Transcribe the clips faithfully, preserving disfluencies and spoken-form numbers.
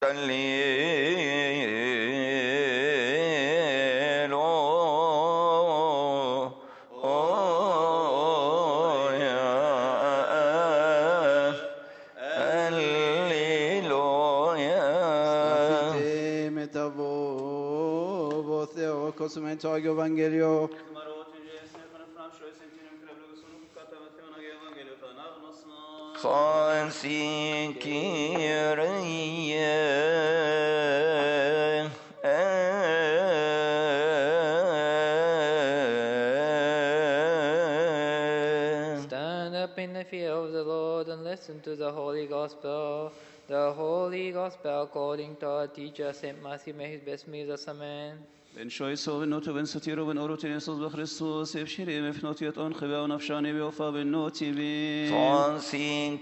Tag Evangelio. Fancy Stand up in the fear of the Lord and listen to the Holy Gospel. The Holy Gospel according to our teacher Saint Matthew. May his best meals. Amen. Ben shoyso ben noto ben satiro ben orotin Jesus be Christos evshiri mefnotiot on khiva on afshani be ofa ben noti be Fancy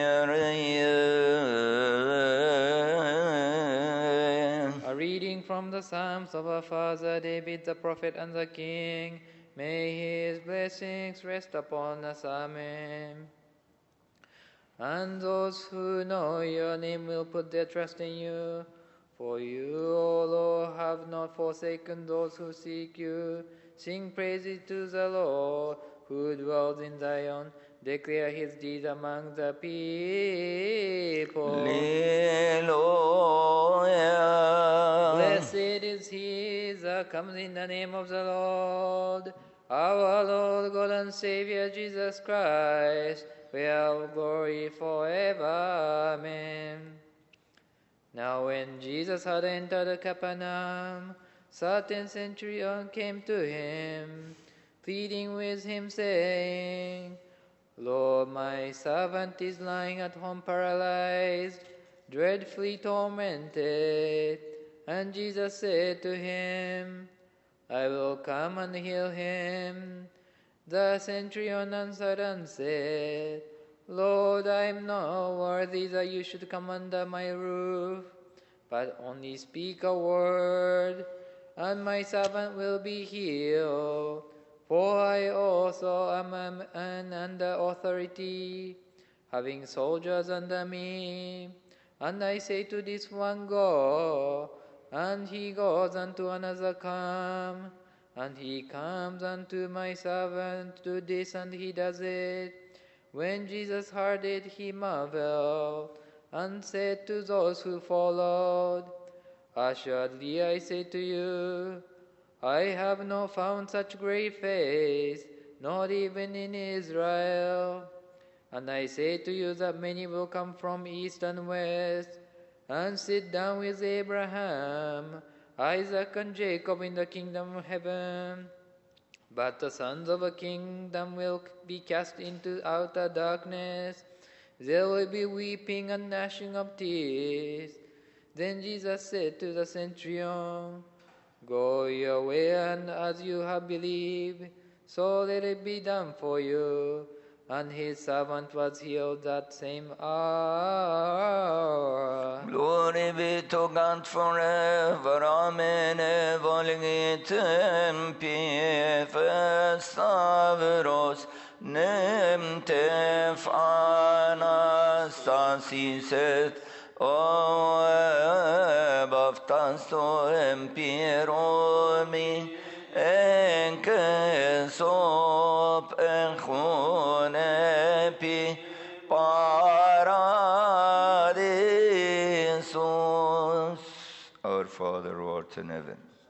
A reading from the Psalms of our father David the prophet and the king. May his blessings rest upon us. Amen. And those who know your name will put their trust in you. For you, O Lord, have not forsaken those who seek you. Sing praises to the Lord, who dwells in Zion. Declare his deeds among the people. Alleluia. Blessed is he that comes in the name of the Lord. Our Lord, God and Savior, Jesus Christ, we have glory forever. Amen. Now when Jesus had entered Capernaum, certain centurion came to him, pleading with him, saying, Lord, my servant is lying at home paralyzed, dreadfully tormented. And Jesus said to him, I will come and heal him. The centurion answered and said, Lord, I am not worthy that you should come under my roof, but only speak a word, and my servant will be healed. For I also am a man under authority, having soldiers under me. And I say to this one, Go, and he goes, and to another, Come, and he comes, unto my servant, Do this, and he does it. When Jesus heard it, he marveled, and said to those who followed, Assuredly I say to you, I have not found such great faith, not even in Israel. And I say to you that many will come from east and west, and sit down with Abraham, Isaac, and Jacob in the kingdom of heaven. But the sons of a kingdom will be cast into outer darkness. There will be weeping and gnashing of teeth. Then Jesus said to the centurion, Go your way, and as you have believed, so let it be done for you. And his servant was healed that same hour. Glory be to God forever. Amen. Evangelit tempi Stavros nemtef anastasis et o baftasto empiromi enke sop enchunepi paradisus. Our Father who art in heaven,